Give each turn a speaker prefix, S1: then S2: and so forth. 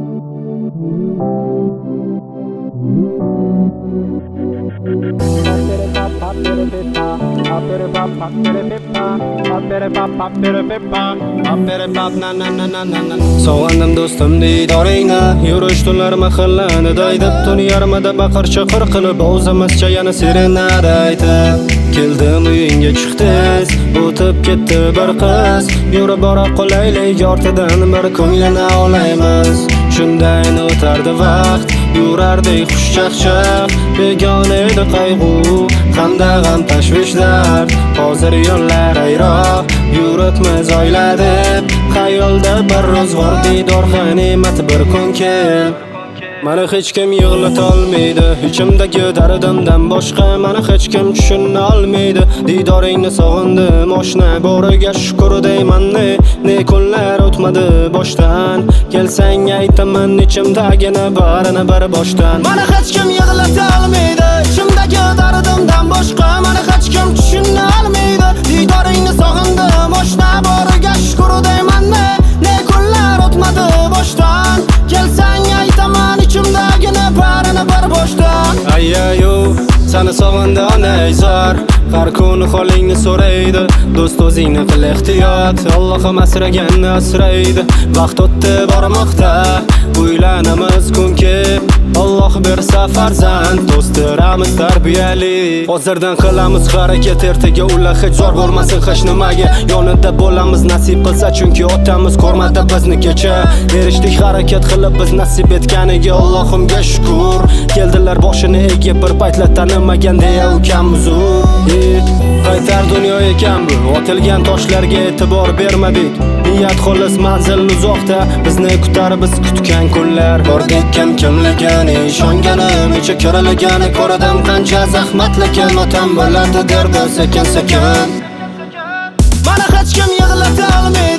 S1: Sog'indim do'stim didoringni, yurish tunlar mahallani daydib, tun yarmida baqir chaqir qilib o'zimizcha yana serenada aytib. Keldim uyingga chiqdiz, o'tib ketdi bir qiz, yurib bora qolaylik ortidan bir ko'nglini olaymiz. Shundayin o'tardi vaqt, yurardik xushchaqchaq, begona edi qayg'u hamda g'am tashvishlar. Hozir yo'llar ayroq, yuritmiz oila deb, xayolda bir ro'zg'or didor g'animat bir kun kel. Mani hech kim yig'lata olmaydi, ichimdagi dardimdan boshqa mani hech kim tushuna olmaydi. Didoringni sog'indim oshna, boriga shukr deyman ne kunlar o'tmadi boshdan. Kelsang aytaman ichimdagini barini bir boshdan. Mani hech kim yig'lata olmaydi, ichimdagi dardimdan boshqa mani hech kim tushuna olmaydi. Didoringni sog'indim oshna, boriga shukr deyman ne kunlar o'tmadi boshdan. Kelsang aytaman ichimdagini barini bir boshdan. Ayyayu seni sog'indi onayzor, har kuni holingni so'raydi. Do'st o'zingni qil ehtiyot, Allohim asraganni asraydi. Vaqt o'tdi bormoqda, uylanamiz kunki Alloh bersa farzand, do'stlarimiz tarbiyali. Hozirdan qilamiz harakat, ertaga ular hech zor bo'lmasin hech nimaga. Yonida bo'lamiz nasib qilsa, chunki otamiz ko'rmadi bizni kecha. Erishdik harakat qilib biz nasib etganiga Allohimga shukr. Keldilar boshini egib bir paytlar tanimagan deya ukamiz u. Qaytar dunyo ekan bu, otilgan toshlarga e'tibor bermadik. Niyat xolis, manzil uzoqda, bizni kutar biz kutgan kunlar. Bordik kimligini ishonganim, ichi kirligini ko'rdim qancha zahmatlikin. Otam bo'ladi derdi sekin sekin. Mana hech kim yig'lata olmaydi,